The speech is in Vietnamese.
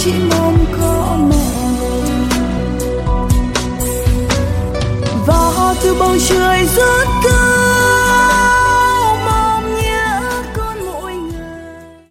chỉ mong có mẹ. Và từ bầu trời rớt cơn